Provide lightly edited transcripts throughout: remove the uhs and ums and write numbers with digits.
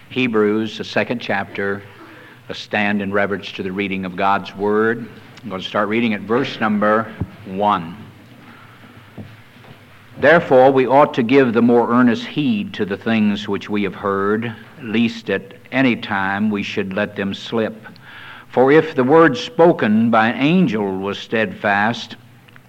Hebrews, the second chapter. Let's stand in reverence to the reading of God's Word. I'm going to start reading at verse number 1. Therefore we ought to give the more earnest heed to the things which we have heard, lest at any time we should let them slip. For if the word spoken by an angel was steadfast,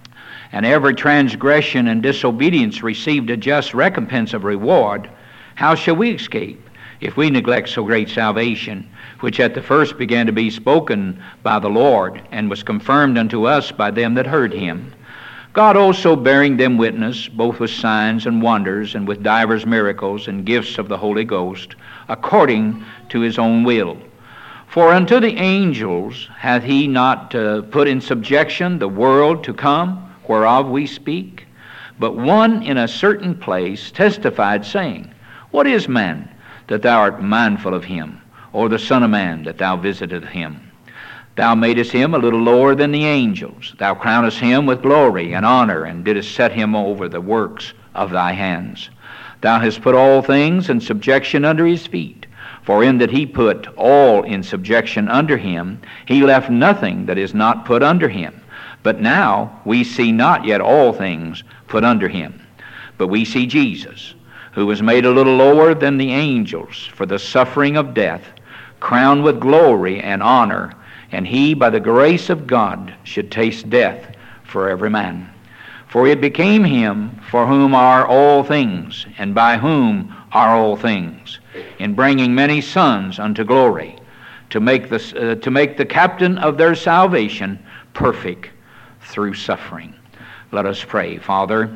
and every transgression and disobedience received a just recompense of reward, how shall we escape, if we neglect so great salvation, which at the first began to be spoken by the Lord, and was confirmed unto us by them that heard him? God also bearing them witness, both with signs and wonders, and with divers miracles and gifts of the Holy Ghost, according to his own will. For unto the angels hath he not put in subjection the world to come, whereof we speak? But one in a certain place testified, saying, What is man, that thou art mindful of him? Or the Son of Man, that thou visitest him? Thou madest him a little lower than the angels. Thou crownest him with glory and honor, and didst set him over the works of thy hands. Thou hast put all things in subjection under his feet. For in that he put all in subjection under him, he left nothing that is not put under him. But now we see not yet all things put under him. But we see Jesus, who was made a little lower than the angels for the suffering of death, crowned with glory and honor, and he, by the grace of God, should taste death for every man. For it became him for whom are all things, and by whom are all things, in bringing many sons unto glory, to make the captain of their salvation perfect through suffering. Let us pray. Father,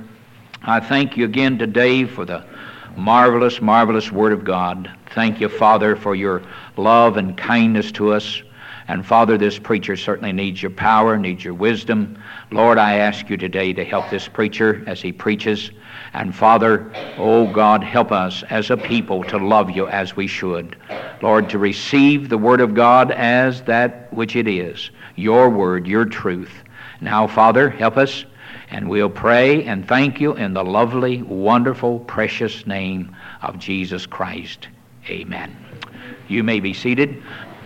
I thank you again today for the marvelous, marvelous Word of God. Thank you, Father, for your love and kindness to us. And Father, this preacher certainly needs your power, needs your wisdom. Lord, I ask you today to help this preacher as he preaches. And Father, oh God, help us as a people to love you as we should. Lord, to receive the Word of God as that which it is, your Word, your truth. Now, Father, help us, and we'll pray and thank you in the lovely, wonderful, precious name of Jesus Christ. Amen. You may be seated.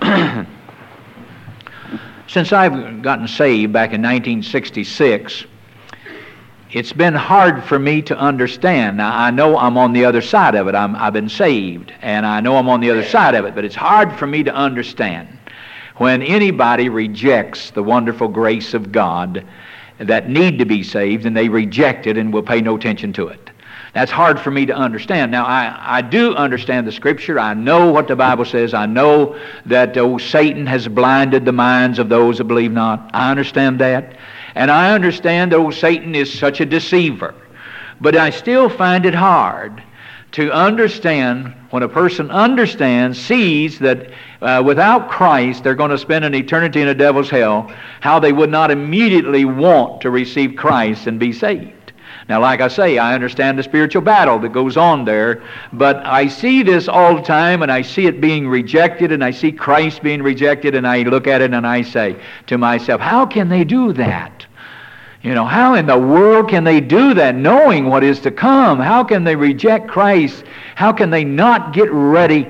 Since I've gotten saved back in 1966, it's been hard for me to understand. Now, I know I'm on the other side of it. I've been saved, and I know I'm on the other side of it, but it's hard for me to understand when anybody rejects the wonderful grace of God that need to be saved, and they reject it and will pay no attention to it. That's hard for me to understand. Now, I do understand the Scripture. I know what the Bible says. I know that Satan has blinded the minds of those that believe not. I understand that. And I understand that Satan is such a deceiver. But I still find it hard to understand when a person understands, sees that without Christ they're going to spend an eternity in a devil's hell, how they would not immediately want to receive Christ and be saved. Now, like I say, I understand the spiritual battle that goes on there, but I see this all the time, and I see it being rejected, and I see Christ being rejected, and I look at it and I say to myself, how can they do that? You know, how in the world can they do that, knowing what is to come? How can they reject Christ? How can they not get ready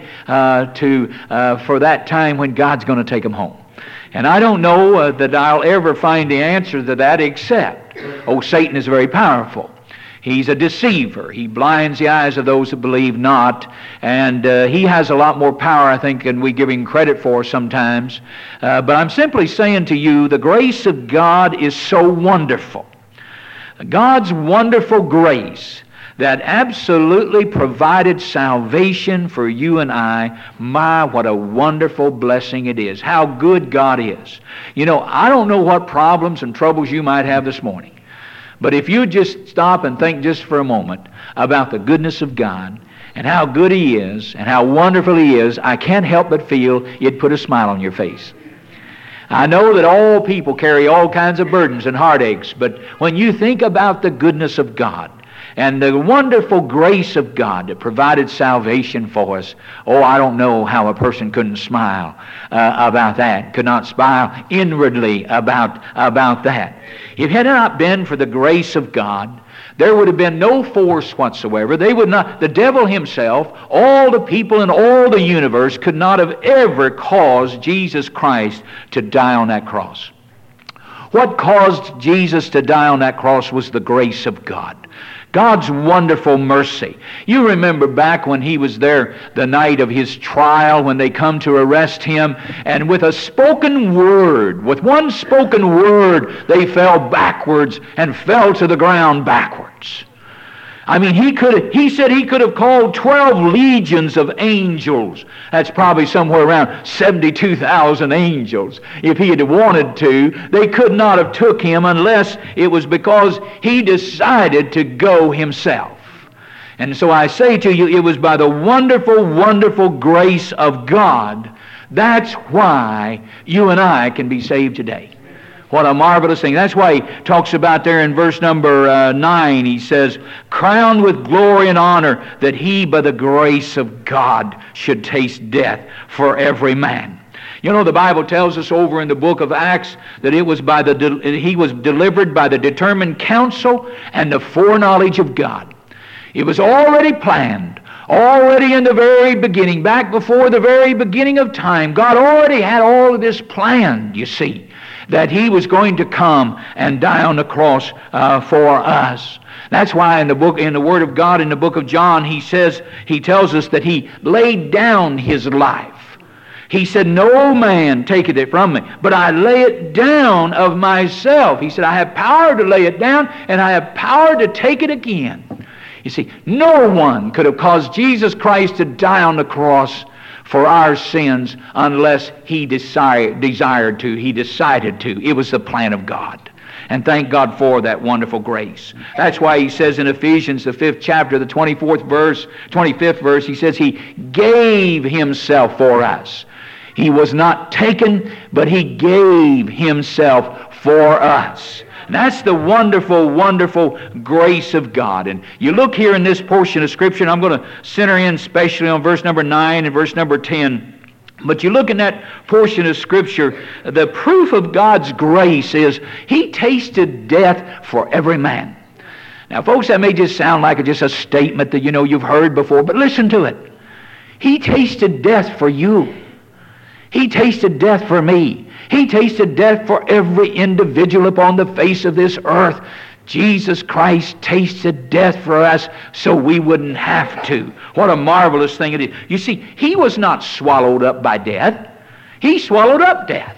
for that time when God's going to take them home? And I don't know that I'll ever find the answer to that except, Satan is very powerful. He's a deceiver. He blinds the eyes of those who believe not. And he has a lot more power, I think, than we give him credit for sometimes. But I'm simply saying to you, the grace of God is so wonderful. God's wonderful grace that absolutely provided salvation for you and I. My, what a wonderful blessing it is. How good God is. You know, I don't know what problems and troubles you might have this morning, but if you just stop and think just for a moment about the goodness of God and how good He is and how wonderful He is, I can't help but feel it'd put a smile on your face. I know that all people carry all kinds of burdens and heartaches, but when you think about the goodness of God and the wonderful grace of God that provided salvation for us, I don't know how a person couldn't smile about that, could not smile inwardly about that. If it had not been for the grace of God, There would have been no force whatsoever. They would not, the devil himself, all the people in all the universe could not have ever caused Jesus Christ to die on that cross. What caused Jesus to die on that cross was the grace of God. God's wonderful mercy. You remember back when he was there the night of his trial, when they come to arrest him, and with a spoken word, with one spoken word, they fell backwards and fell to the ground backwards. I mean, he said he could have called 12 legions of angels. That's probably somewhere around 72,000 angels. If he had wanted to, they could not have took him unless it was because he decided to go himself. And so I say to you, it was by the wonderful, wonderful grace of God. That's why you and I can be saved today. What a marvelous thing. That's why he talks about there in verse number 9. He says, crowned with glory and honor, that he by the grace of God should taste death for every man. You know, the Bible tells us over in the book of Acts that it was he was delivered by the determined counsel and the foreknowledge of God. It was already planned. Already in the very beginning, back before the very beginning of time, God already had all of this planned, you see, that he was going to come and die on the cross for us. That's why in the Word of God, in the book of John, he tells us that he laid down his life. He said, no man taketh it from me, but I lay it down of myself. He said, I have power to lay it down, and I have power to take it again. You see, no one could have caused Jesus Christ to die on the cross for our sins unless he desired to. He decided to. It was the plan of God. And thank God for that wonderful grace. That's why he says in Ephesians, the 5th chapter, the 25th verse, he says he gave himself for us. He was not taken, but he gave himself for us. That's the wonderful, wonderful grace of God. And you look here in this portion of Scripture, and I'm going to center in especially on verse number 9 and verse number 10. But you look in that portion of Scripture, the proof of God's grace is he tasted death for every man. Now, folks, that may just sound like just a statement that you've heard before, but listen to it. He tasted death for you. He tasted death for me. He tasted death for every individual upon the face of this earth. Jesus Christ tasted death for us so we wouldn't have to. What a marvelous thing it is. You see, he was not swallowed up by death. He swallowed up death.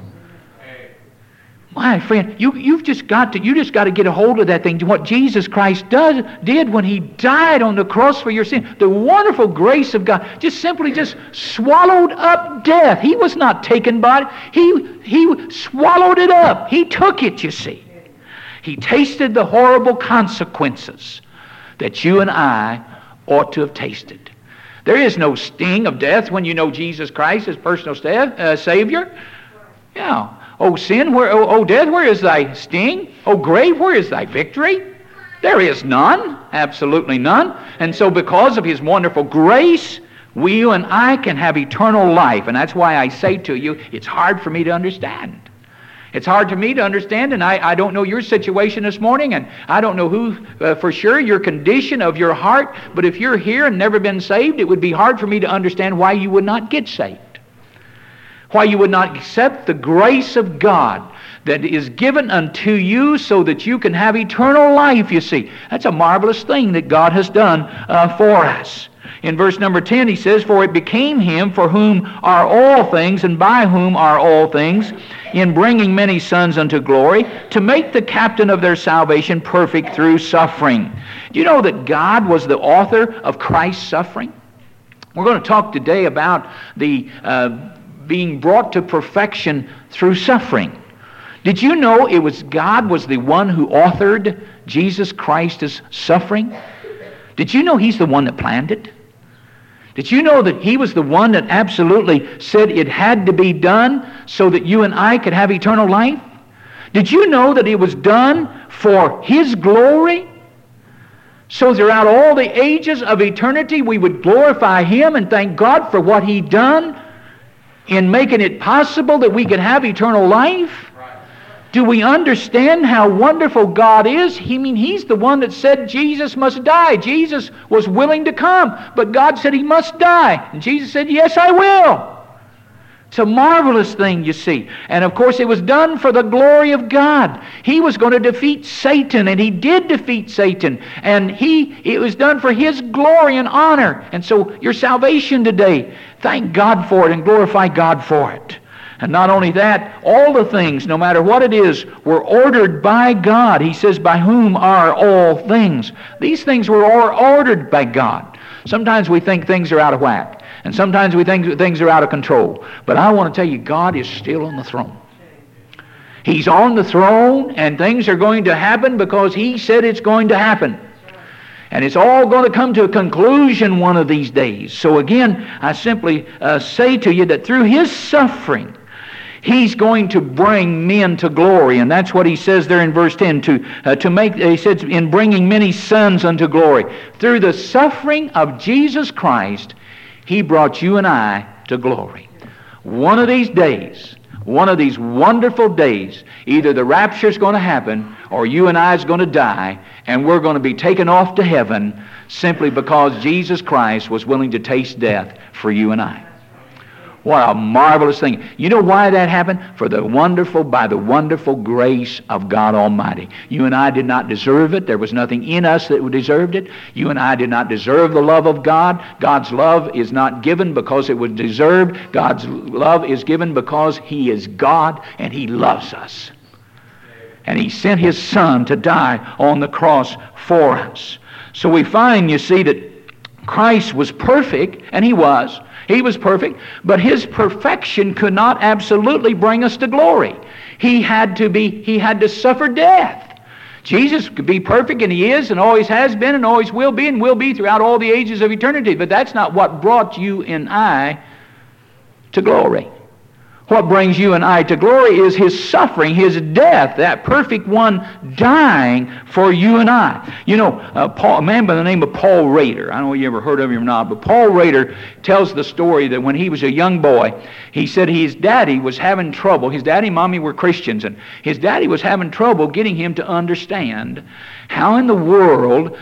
My friend, you just got to get a hold of that thing. What Jesus Christ did when he died on the cross for your sin. The wonderful grace of God just simply swallowed up death. He was not taken by it. He swallowed it up. He took it, you see. He tasted the horrible consequences that you and I ought to have tasted. There is no sting of death when you know Jesus Christ as personal Savior. Yeah. O sin, O death, where is thy sting? O grave, where is thy victory? There is none, absolutely none. And so because of his wonderful grace, you and I can have eternal life. And that's why I say to you, it's hard for me to understand. It's hard for me to understand, and I don't know your situation this morning, and I don't know who for sure your condition of your heart, but if you're here and never been saved, it would be hard for me to understand why you would not get saved. Why you would not accept the grace of God that is given unto you so that you can have eternal life, you see. That's a marvelous thing that God has done for us. In verse number 10 he says, for it became him for whom are all things and by whom are all things, in bringing many sons unto glory, to make the captain of their salvation perfect through suffering. Do you know that God was the author of Christ's suffering? We're going to talk today about the being brought to perfection through suffering. Did you know God was the one who authored Jesus Christ's suffering? Did you know he's the one that planned it? Did you know that he was the one that absolutely said it had to be done so that you and I could have eternal life? Did you know that it was done for his glory? So throughout all the ages of eternity we would glorify him and thank God for what he done in making it possible that we could have eternal life. Do we understand how wonderful God is? He's the one that said Jesus must die. Jesus was willing to come, but God said He must die. And Jesus said, yes, I will. It's a marvelous thing, you see. And of course, it was done for the glory of God. He was going to defeat Satan, and He did defeat Satan. And it was done for His glory and honor. And so your salvation today, thank God for it and glorify God for it. And not only that, all the things, no matter what it is, were ordered by God. He says, by whom are all things. These things were all ordered by God. Sometimes we think things are out of whack. And sometimes we think things are out of control. But I want to tell you, God is still on the throne. He's on the throne, and things are going to happen because He said it's going to happen. And it's all going to come to a conclusion one of these days. So again, I simply say to you that through His suffering, He's going to bring men to glory. And that's what He says there in verse 10, to make, He says, in bringing many sons unto glory. Through the suffering of Jesus Christ, He brought you and I to glory. One of these days, one of these wonderful days, either the rapture's going to happen or you and I is going to die, and we're going to be taken off to heaven simply because Jesus Christ was willing to taste death for you and I. What a marvelous thing. You know why that happened? By the wonderful grace of God Almighty. You and I did not deserve it. There was nothing in us that deserved it. You and I did not deserve the love of God. God's love is not given because it was deserved. God's love is given because He is God and He loves us. And He sent His Son to die on the cross for us. So we find, you see, that Christ was perfect, and He was. He was perfect, but His perfection could not absolutely bring us to glory. He had to suffer death. Jesus could be perfect, and He is, and always has been, and always will be throughout all the ages of eternity. But that's not what brought you and I to glory. What brings you and I to glory is His suffering, His death, that perfect one dying for you and I. You know, a man by the name of Paul Rader, I don't know if you ever heard of him or not, but Paul Rader tells the story that when he was a young boy, he said his daddy was having trouble. His daddy and mommy were Christians, and his daddy was having trouble getting him to understand why in the world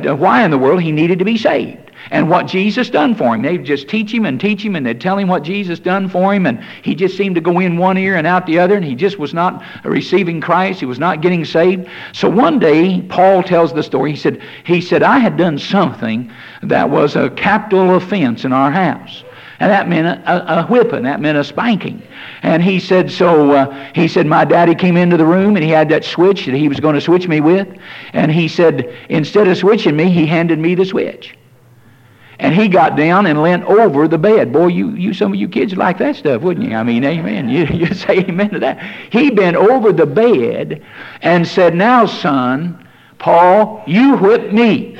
he needed to be saved. And what Jesus done for him. They'd just teach him, and they'd tell him what Jesus done for him, and he just seemed to go in one ear and out the other, and he just was not receiving Christ. He was not getting saved. So one day, Paul tells the story. He said, I had done something that was a capital offense in our house. And that meant a whipping. That meant a spanking. And he said, my daddy came into the room, and he had that switch that he was going to switch me with. And he said, instead of switching me, he handed me the switch. And he got down and leant over the bed. Boy, some of you kids like that stuff, wouldn't you? I mean, amen. You say amen to that. He bent over the bed and said, now, son, Paul, you whipped me.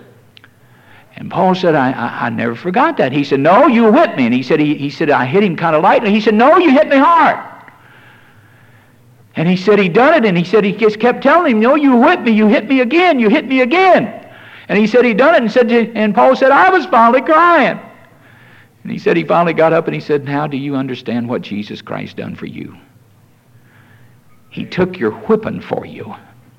And Paul said, I never forgot that. He said, no, you whipped me. And he said, I hit him kind of lightly. He said, no, you hit me hard. And he said he done it, and he said he just kept telling him, no, you whipped me, you hit me again, you hit me again. And he said he done it, and Paul said, I was finally crying. And he said he finally got up and he said, now do you understand what Jesus Christ done for you? He took your whipping for you.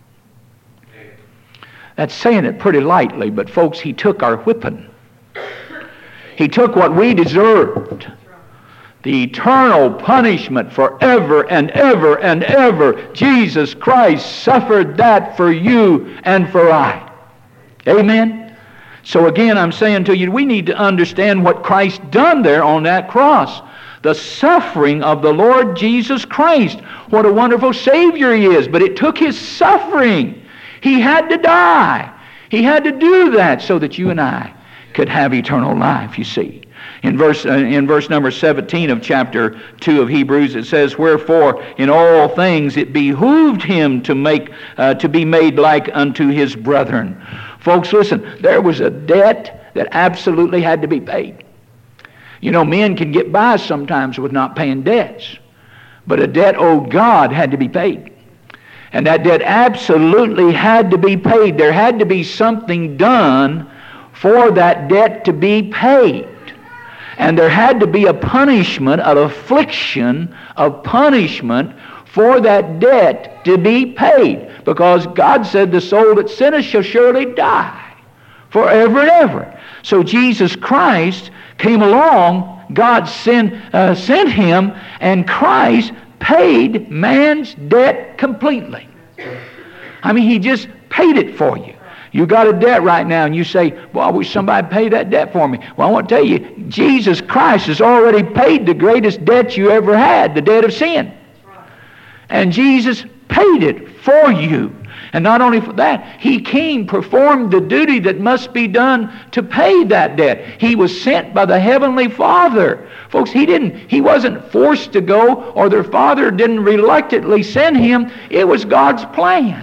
That's saying it pretty lightly, but folks, He took our whipping. He took what we deserved. The eternal punishment forever and ever and ever. Jesus Christ suffered that for you and for I. Amen? So again, I'm saying to you, we need to understand what Christ done there on that cross. The suffering of the Lord Jesus Christ. What a wonderful Savior He is. But it took His suffering. He had to die. He had to do that so that you and I could have eternal life, you see. In verse number 17 of chapter 2 of Hebrews, it says, wherefore in all things it behooved Him to be made like unto His brethren. Folks, listen, there was a debt that absolutely had to be paid. You know, men can get by sometimes with not paying debts, but a debt owed God had to be paid. And that debt absolutely had to be paid. There had to be something done for that debt to be paid. And there had to be a punishment, an affliction of punishment for that debt to be paid. Because God said the soul that sinneth shall surely die forever and ever. So Jesus Christ came along, God sent him, and Christ paid man's debt completely. I mean, he just paid it for you. You got a debt right now, and you say, well, I wish somebody paid that debt for me. Well, I want to tell you, Jesus Christ has already paid the greatest debt you ever had, the debt of sin. And Jesus paid it for you. And not only for that, he came, performed the duty that must be done to pay that debt. He was sent by the Heavenly Father. Folks, he wasn't forced to go, or their father didn't reluctantly send him. It was God's plan.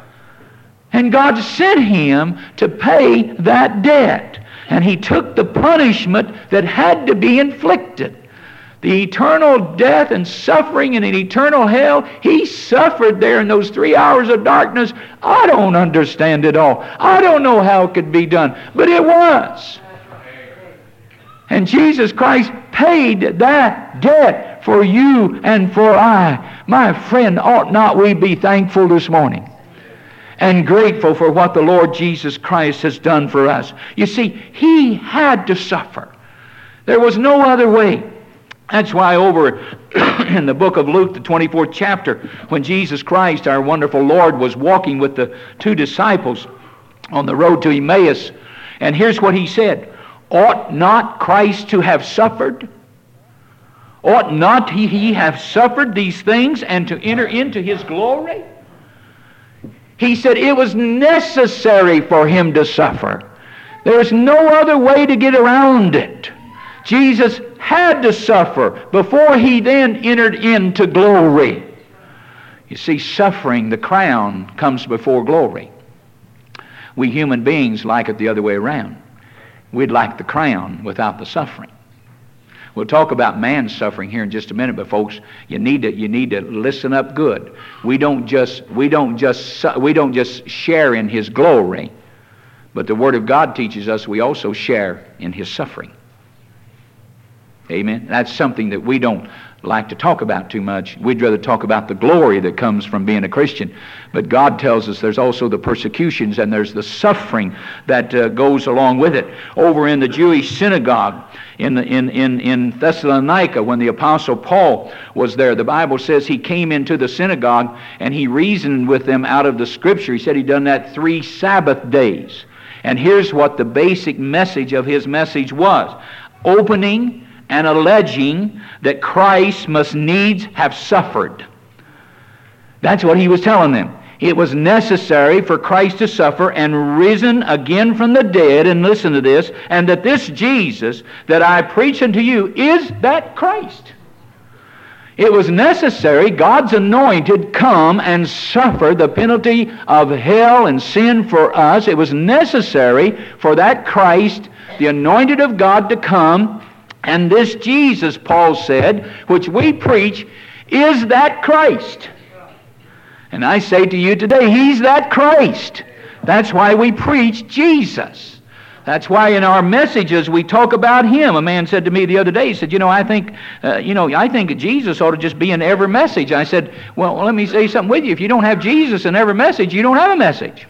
And God sent him to pay that debt. And he took the punishment that had to be inflicted. The eternal death and suffering in an eternal hell, he suffered there in those 3 hours of darkness. I don't understand it all. I don't know how it could be done, but it was. And Jesus Christ paid that debt for you and for I. My friend, ought not we be thankful this morning and grateful for what the Lord Jesus Christ has done for us? You see, he had to suffer. There was no other way. That's why over in the book of Luke, the 24th chapter, when Jesus Christ, our wonderful Lord, was walking with the two disciples on the road to Emmaus, and here's what he said: ought not Christ to have suffered? Ought not he have suffered these things and to enter into his glory? He said it was necessary for him to suffer. There's no other way to get around it. Jesus had to suffer before he then entered into glory. You see, suffering, the crown, comes before glory. We human beings like it the other way around. We'd like the crown without the suffering. We'll talk about man's suffering here in just a minute, but folks, you need to listen up good. We don't just share in his glory, but the Word of God teaches us we also share in his suffering. Amen. That's something that we don't like to talk about too much. We'd rather talk about the glory that comes from being a Christian. But God tells us there's also the persecutions and there's the suffering that goes along with it. Over in the Jewish synagogue in Thessalonica, when the Apostle Paul was there, the Bible says he came into the synagogue and he reasoned with them out of the Scripture. He said he'd done that 3 Sabbath days. And here's what the basic message of his message was: opening and alleging that Christ must needs have suffered. That's what he was telling them. It was necessary for Christ to suffer and risen again from the dead, and listen to this, and that this Jesus that I preach unto you is that Christ. It was necessary God's anointed come and suffer the penalty of hell and sin for us. It was necessary for that Christ, the anointed of God, to come. And this Jesus, Paul said, which we preach, is that Christ. And I say to you today, he's that Christ. That's why we preach Jesus. That's why in our messages we talk about him. A man said to me the other day, he said, I think Jesus ought to just be in every message. I said, well, let me say something with you. If you don't have Jesus in every message, you don't have a message.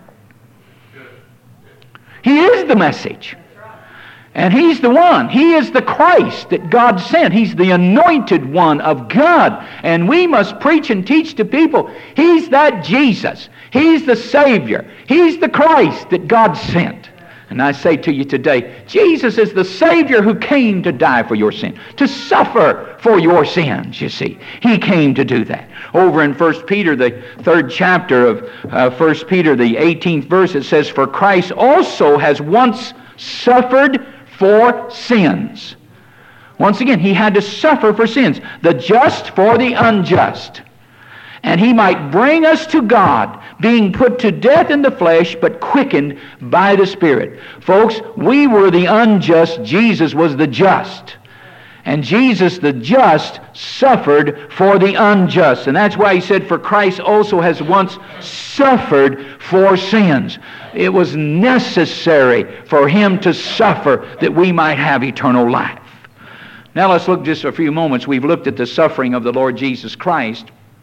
He is the message. And he's the one. He is the Christ that God sent. He's the anointed one of God. And we must preach and teach to people. He's that Jesus. He's the Savior. He's the Christ that God sent. And I say to you today, Jesus is the Savior who came to die for your sin, to suffer for your sins, you see. He came to do that. Over in 1 Peter, the 3rd chapter of 1 Peter, the 18th verse, it says, for Christ also has once suffered for sins. Once again, he had to suffer for sins, the just for the unjust, and he might bring us to God, being put to death in the flesh, but quickened by the Spirit. Folks, we were the unjust, Jesus was the just. And Jesus, the just, suffered for the unjust. And that's why he said, for Christ also has once suffered for sins. It was necessary for him to suffer that we might have eternal life. Now let's look just for a few moments. We've looked at the suffering of the Lord Jesus Christ.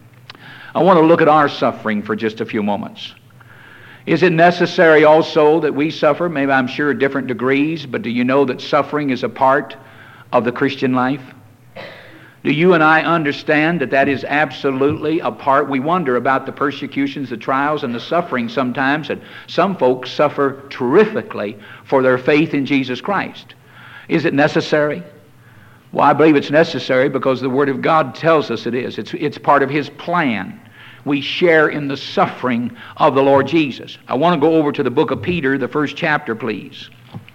I want to look at our suffering for just a few moments. Is it necessary also that we suffer? Maybe, I'm sure, at different degrees, but do you know that suffering is a part of the Christian life? Do you and I understand that that is absolutely a part? We wonder about the persecutions, the trials, and the suffering sometimes, and some folks suffer terrifically for their faith in Jesus Christ. Is it necessary? Well, I believe it's necessary because the Word of God tells us it is. It's part of His plan. We share in the suffering of the Lord Jesus. I want to go over to the book of Peter, the 1st chapter, please.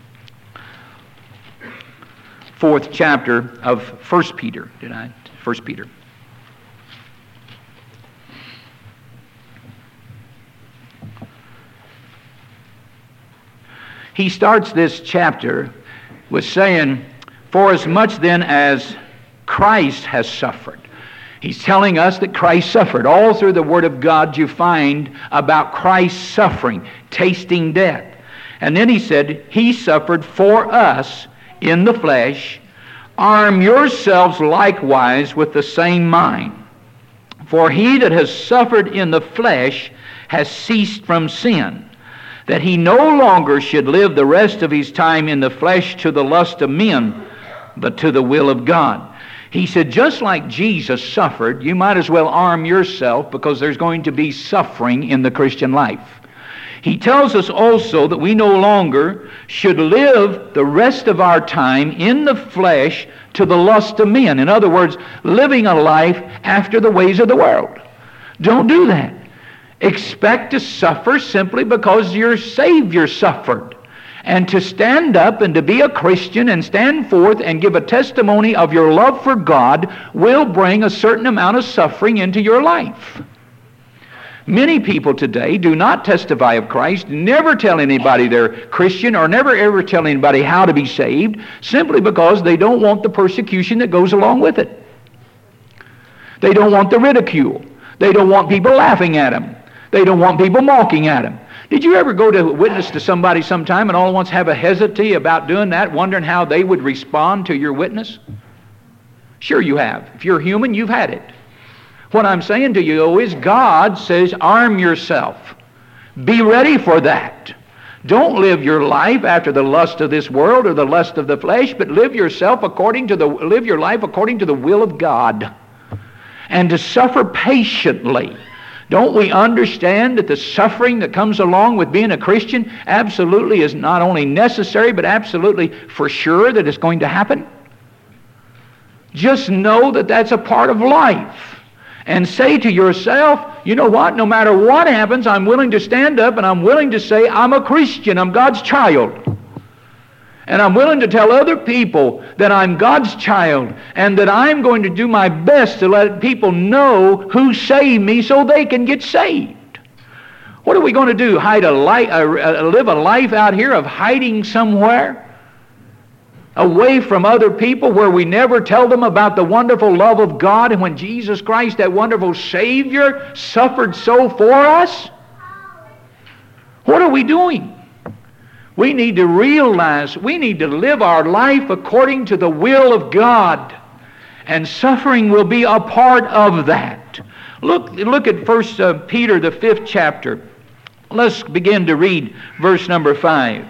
4th chapter of 1 Peter. 1 Peter. He starts this chapter with saying, "For as much then as Christ has suffered." He's telling us that Christ suffered. All through the Word of God you find about Christ's suffering, tasting death. And then he said, He suffered for us in the flesh. Arm yourselves likewise with the same mind. For he that has suffered in the flesh has ceased from sin, that he no longer should live the rest of his time in the flesh to the lust of men, but to the will of God. He said, just like Jesus suffered, you might as well arm yourself, because there's going to be suffering in the Christian life. He tells us also that we no longer should live the rest of our time in the flesh to the lust of men. In other words, living a life after the ways of the world. Don't do that. Expect to suffer simply because your Savior suffered. And to stand up and to be a Christian and stand forth and give a testimony of your love for God will bring a certain amount of suffering into your life. Many people today do not testify of Christ, never tell anybody they're Christian, or never ever tell anybody how to be saved, simply because they don't want the persecution that goes along with it. They don't want the ridicule. They don't want people laughing at them. They don't want people mocking at them. Did you ever go to witness to somebody sometime and all at once have a hesitancy about doing that, wondering how they would respond to your witness? Sure you have. If you're human, you've had it. What I'm saying to you is God says, arm yourself. Be ready for that. Don't live your life after the lust of this world or the lust of the flesh, but live your life according to the will of God. And to suffer patiently. Don't we understand that the suffering that comes along with being a Christian absolutely is not only necessary, but absolutely for sure that it's going to happen? Just know that that's a part of life. And say to yourself, you know what? No matter what happens, I'm willing to stand up and I'm willing to say, I'm a Christian, I'm God's child. And I'm willing to tell other people that I'm God's child and that I'm going to do my best to let people know who saved me so they can get saved. What are we going to do? Live a life out here of hiding somewhere? Away from other people where we never tell them about the wonderful love of God and when Jesus Christ, that wonderful Savior, suffered so for us? What are we doing? We need to realize we need to live our life according to the will of God. And suffering will be a part of that. Look at 1 Peter, the 5th chapter. Let's begin to read verse number 5.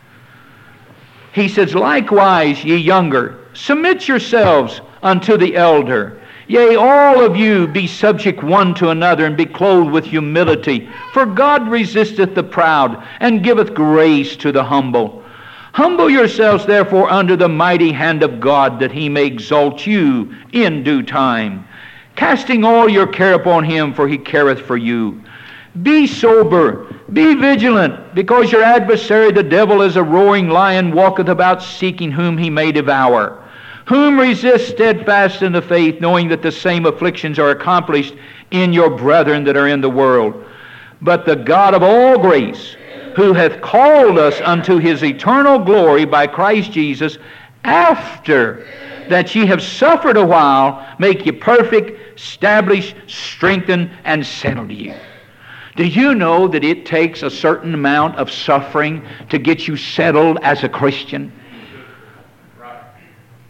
He says, likewise, ye younger, submit yourselves unto the elder. Yea, all of you be subject one to another, and be clothed with humility. For God resisteth the proud, and giveth grace to the humble. Humble yourselves therefore under the mighty hand of God, that he may exalt you in due time. Casting all your care upon him, for he careth for you. Be sober, be vigilant, because your adversary the devil as a roaring lion walketh about seeking whom he may devour. Whom resist steadfast in the faith, knowing that the same afflictions are accomplished in your brethren that are in the world. But the God of all grace, who hath called us unto his eternal glory by Christ Jesus, after that ye have suffered a while, make you perfect, establish, strengthen, and settle you. Do you know that it takes a certain amount of suffering to get you settled as a Christian?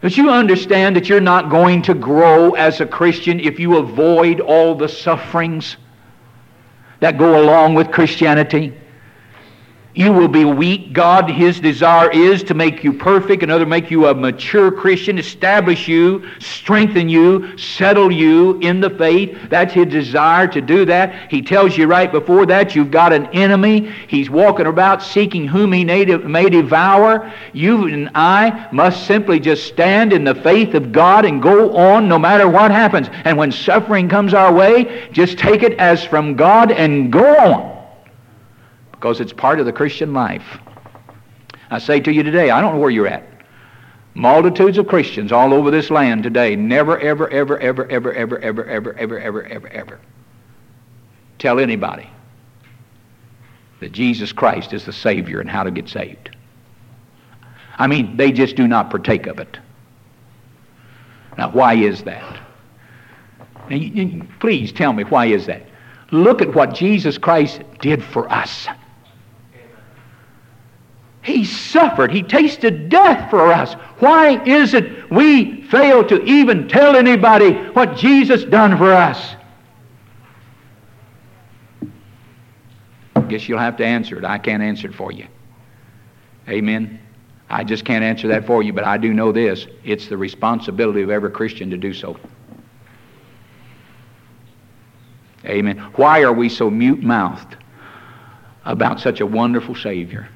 Don't you understand that you're not going to grow as a Christian if you avoid all the sufferings that go along with Christianity? You will be weak. God, His desire is to make you perfect, and make you a mature Christian, establish you, strengthen you, settle you in the faith. That's His desire to do that. He tells you right before that you've got an enemy. He's walking about seeking whom He may devour. You and I must simply just stand in the faith of God and go on no matter what happens. And when suffering comes our way, just take it as from God and go on, because it's part of the Christian life. I say to you today, I don't know where you're at. Multitudes of Christians all over this land today never, ever, ever, ever, ever, ever, ever, ever, ever, ever, ever, ever tell anybody that Jesus Christ is the Savior and how to get saved. I mean, they just do not partake of it. Now, why is that? Now, please tell me, why is that? Look at what Jesus Christ did for us. He suffered. He tasted death for us. Why is it we fail to even tell anybody what Jesus done for us? I guess you'll have to answer it. I can't answer it for you. Amen. I just can't answer that for you, but I do know this. It's the responsibility of every Christian to do so. Amen. Why are we so mute-mouthed about such a wonderful Savior?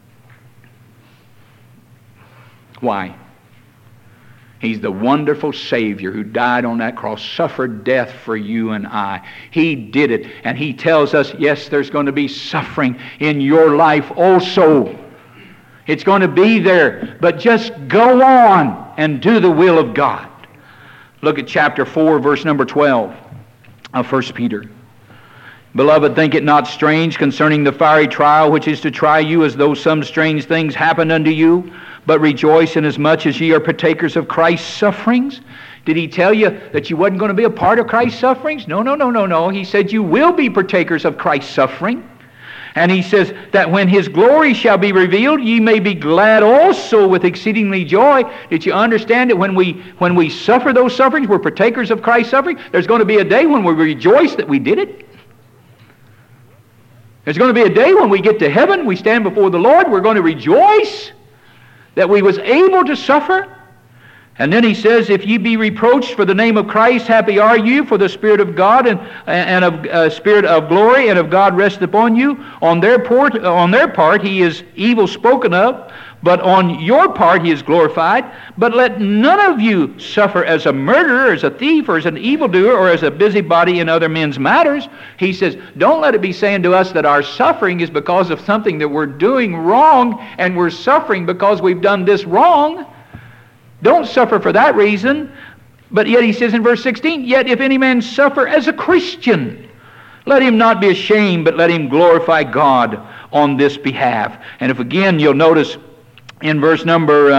Why? He's the wonderful Savior who died on that cross, suffered death for you and I. He did it, and He tells us, yes, there's going to be suffering in your life also. It's going to be there, but just go on and do the will of God. Look at chapter 4, verse number 12 of 1 Peter. Beloved, think it not strange concerning the fiery trial which is to try you, as though some strange things happened unto you, but rejoice inasmuch as ye are partakers of Christ's sufferings. Did He tell you that you wasn't going to be a part of Christ's sufferings? No. He said you will be partakers of Christ's suffering. And He says that when His glory shall be revealed, ye may be glad also with exceedingly joy. Did you understand that when we suffer those sufferings, we're partakers of Christ's suffering? There's going to be a day when we rejoice that we did it. There's going to be a day when we get to heaven, we stand before the Lord, we're going to rejoice that we was able to suffer. And then He says, if ye be reproached for the name of Christ, happy are you, for the Spirit of God and of Spirit of glory and of God rest upon you. On their part He is evil spoken of, but on your part He is glorified. But let none of you suffer as a murderer, as a thief, or as an evildoer, or as a busybody in other men's matters. He says, don't let it be saying to us that our suffering is because of something that we're doing wrong, and we're suffering because we've done this wrong. Don't suffer for that reason. But yet He says in verse 16, yet if any man suffer as a Christian, let him not be ashamed, but let him glorify God on this behalf. And if again you'll notice in verse number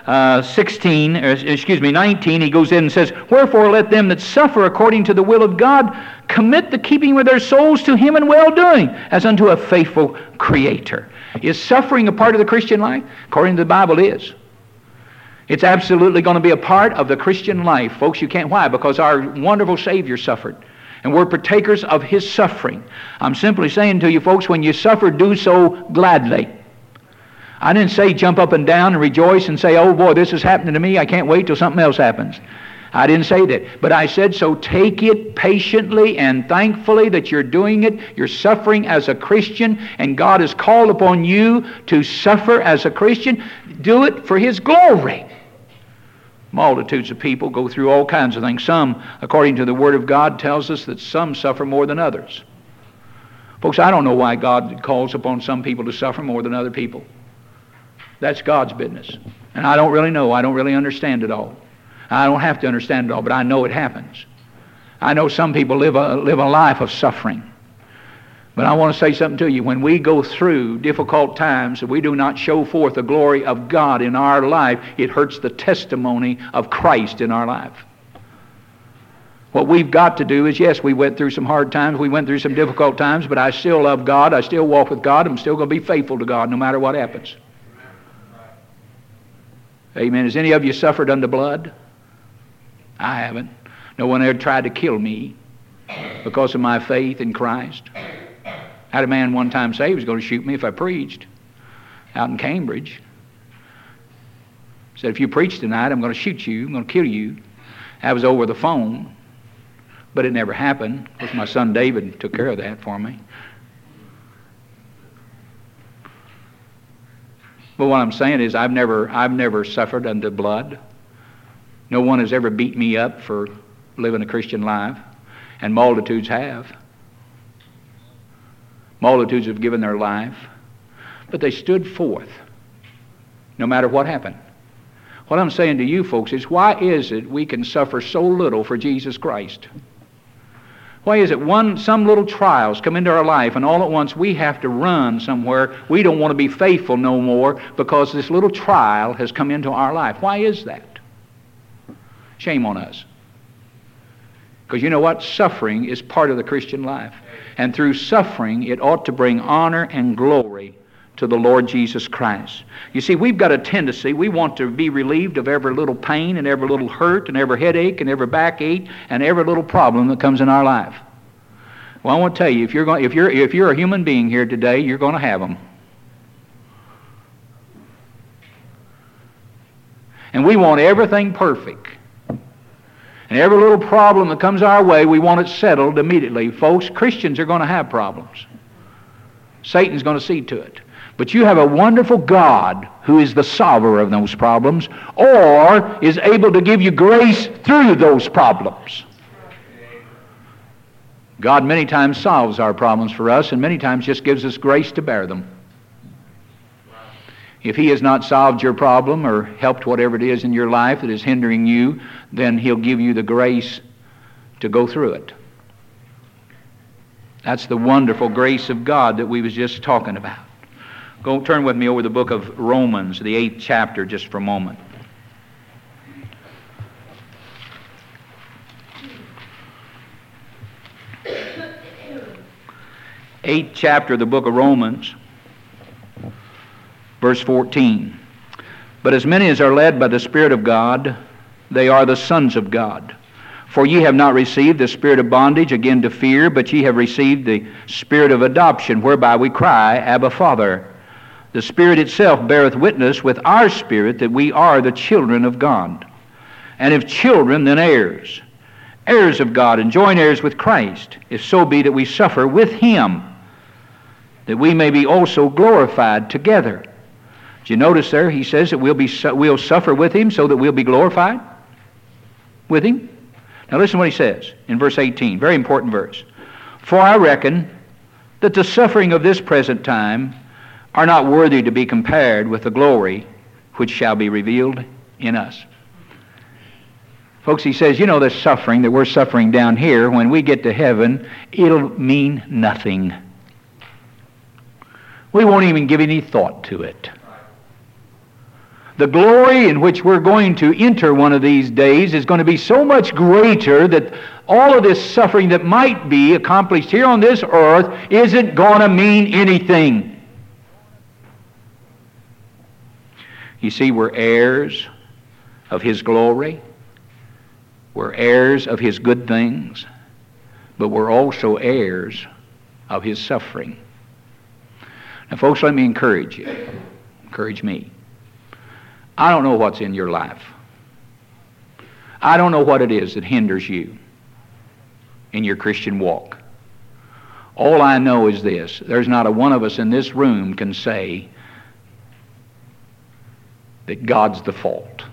19, He goes in and says, wherefore let them that suffer according to the will of God commit the keeping of their souls to Him in well-doing, as unto a faithful Creator. Is suffering a part of the Christian life? According to the Bible, it is. It's absolutely going to be a part of the Christian life. Folks, you can't. Why? Because our wonderful Savior suffered, and we're partakers of His suffering. I'm simply saying to you folks, when you suffer, do so gladly. I didn't say jump up and down and rejoice and say, oh boy, this is happening to me, I can't wait till something else happens. I didn't say that. But I said, so take it patiently and thankfully that you're doing it. You're suffering as a Christian, and God has called upon you to suffer as a Christian. Do it for His glory. Multitudes of people go through all kinds of things. Some, according to the Word of God, tells us that some suffer more than others. Folks, I don't know why God calls upon some people to suffer more than other people. That's God's business. And I don't really know. I don't really understand it all. I don't have to understand it all, but I know it happens. I know some people live a life of suffering. But I want to say something to you. When we go through difficult times and we do not show forth the glory of God in our life, it hurts the testimony of Christ in our life. What we've got to do is, yes, we went through some hard times, we went through some difficult times, but I still love God, I still walk with God, I'm still going to be faithful to God no matter what happens. Amen. Has any of you suffered under blood? I haven't. No one ever tried to kill me because of my faith in Christ. I had a man one time say he was going to shoot me if I preached out in Cambridge. Said, if you preach tonight, I'm going to shoot you. I'm going to kill you. That was over the phone. But it never happened, because my son David took care of that for me. But what I'm saying is I've never suffered under blood. No one has ever beat me up for living a Christian life, and multitudes have. Multitudes have given their life, but they stood forth no matter what happened. What I'm saying to you folks is, why is it we can suffer so little for Jesus Christ? Why is it some little trials come into our life and all at once we have to run somewhere? We don't want to be faithful no more because this little trial has come into our life. Why is that? Shame on us. Because you know what? Suffering is part of the Christian life. And through suffering, it ought to bring honor and glory to the Lord Jesus Christ. You see, we've got a tendency, we want to be relieved of every little pain and every little hurt and every headache and every backache and every little problem that comes in our life. Well, I want to tell you, if you're a human being here today, you're going to have them. And we want everything perfect. And every little problem that comes our way, we want it settled immediately. Folks, Christians are going to have problems. Satan's going to see to it. But you have a wonderful God who is the solver of those problems, or is able to give you grace through those problems. God many times solves our problems for us, and many times just gives us grace to bear them. If He has not solved your problem or helped whatever it is in your life that is hindering you, then He'll give you the grace to go through it. That's the wonderful grace of God that we was just talking about. Go turn with me over the book of Romans, the 8th chapter, just for a moment. 8th chapter of the book of Romans, verse 14. But as many as are led by the Spirit of God, they are the sons of God. For ye have not received the spirit of bondage again to fear, but ye have received the spirit of adoption, whereby we cry, Abba, Father. The Spirit itself beareth witness with our spirit that we are the children of God. And if children, then heirs, heirs of God, and joint heirs with Christ, if so be that we suffer with Him, that we may be also glorified together. Did you notice there? He says that we'll suffer with Him so that we'll be glorified with Him. Now listen to what he says in verse 18, very important verse. For I reckon that the suffering of this present time are not worthy to be compared with the glory which shall be revealed in us. Folks, he says, you know, the suffering that we're suffering down here, when we get to heaven, it'll mean nothing. We won't even give any thought to it. The glory in which we're going to enter one of these days is going to be so much greater that all of this suffering that might be accomplished here on this earth isn't going to mean anything. You see, we're heirs of His glory. We're heirs of His good things. But we're also heirs of His suffering. Now, folks, let me encourage you. Encourage me. I don't know what's in your life. I don't know what it is that hinders you in your Christian walk. All I know is this. There's not a one of us in this room can say that God's the fault.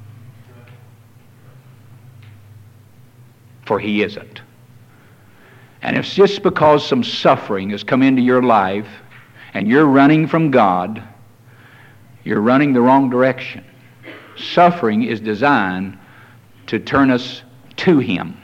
For He isn't. And if it's just because some suffering has come into your life and you're running from God, you're running the wrong direction. Suffering is designed to turn us to Him.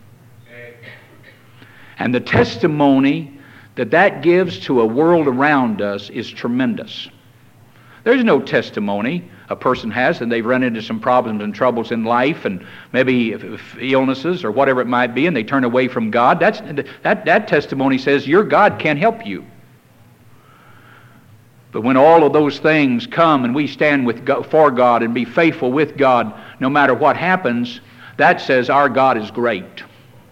And the testimony that gives to a world around us is tremendous. There's no testimony a person has, and they've run into some problems and troubles in life, and maybe illnesses or whatever it might be, and they turn away from God. That testimony says your God can't help you. But when all of those things come and we stand for God and be faithful with God no matter what happens, that says our God is great.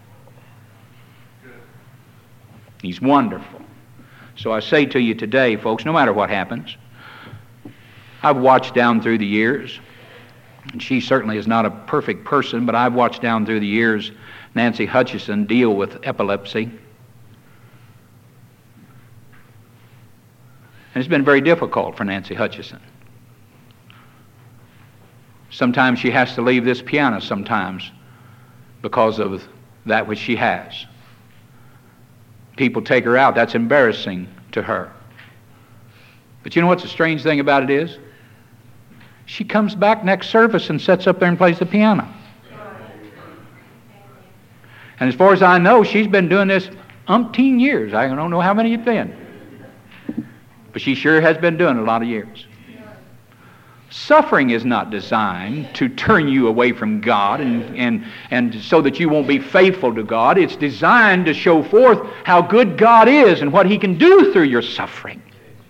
He's wonderful. So I say to you today, folks, no matter what happens, I've watched down through the years, and she certainly is not a perfect person, but I've watched down through the years Nancy Hutchison deal with epilepsy. And it's been very difficult for Nancy Hutchison. Sometimes she has to leave this piano sometimes because of that which she has. People take her out. That's embarrassing to her. But you know what's the strange thing about it is? She comes back next service and sits up there and plays the piano. And as far as I know, she's been doing this umpteen years. I don't know how many it's been. But she sure has been doing it a lot of years. Suffering is not designed to turn you away from God and so that you won't be faithful to God. It's designed to show forth how good God is and what He can do through your suffering.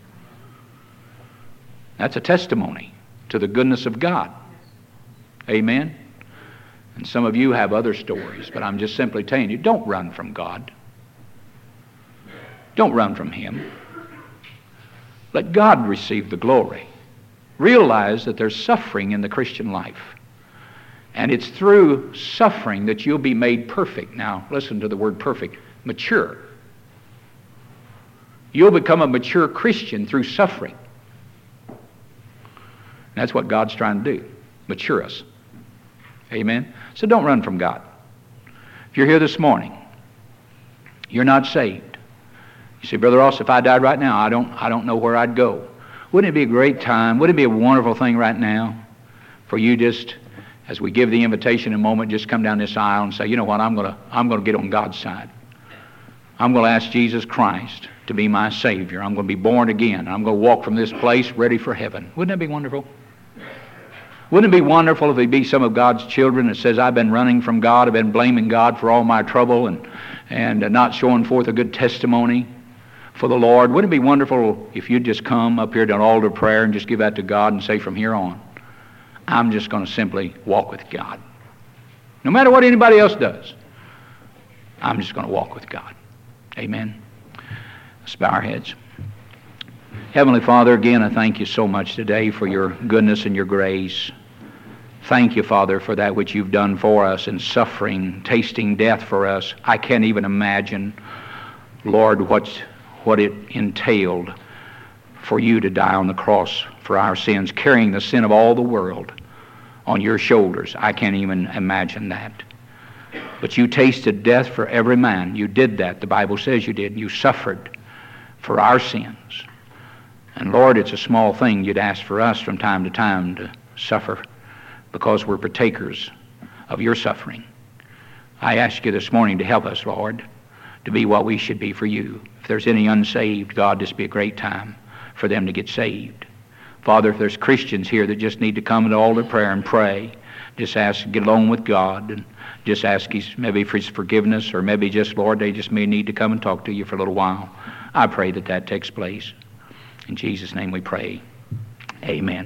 That's a testimony to the goodness of God. Amen? And some of you have other stories, but I'm just simply telling you, don't run from God. Don't run from Him. Let God receive the glory. Realize that there's suffering in the Christian life. And it's through suffering that you'll be made perfect. Now, listen to the word perfect. Mature. You'll become a mature Christian through suffering. And that's what God's trying to do. Mature us. Amen? So don't run from God. If you're here this morning, you're not saved. You say, Brother Ross, if I died right now, I don't know where I'd go. Wouldn't it be a great time? Wouldn't it be a wonderful thing right now for you just, as we give the invitation in a moment, just come down this aisle and say, you know what, I'm going to get on God's side. I'm going to ask Jesus Christ to be my Savior. I'm going to be born again. I'm going to walk from this place ready for heaven. Wouldn't that be wonderful? Wouldn't it be wonderful if there be some of God's children that says, I've been running from God, I've been blaming God for all my trouble and not showing forth a good testimony for the Lord? Wouldn't it be wonderful if you'd just come up here to an altar of prayer and just give that to God and say, from here on, I'm just going to simply walk with God. No matter what anybody else does, I'm just going to walk with God. Amen. Let's bow our heads. Heavenly Father, again, I thank you so much today for your goodness and your grace. Thank you, Father, for that which you've done for us in suffering, tasting death for us. I can't even imagine, Lord, what it entailed for you to die on the cross for our sins, carrying the sin of all the world on your shoulders. I can't even imagine that. But you tasted death for every man. You did that. The Bible says you did. You suffered for our sins. And Lord, it's a small thing you'd ask for us from time to time to suffer because we're partakers of your suffering. I ask you this morning to help us, Lord, to be what we should be for you. If there's any unsaved, God, this be a great time for them to get saved. Father, if there's Christians here that just need to come to the altar of prayer and pray, just ask to get along with God and just ask maybe for His forgiveness, or maybe just, Lord, they just may need to come and talk to you for a little while. I pray that takes place. In Jesus' name we pray. Amen.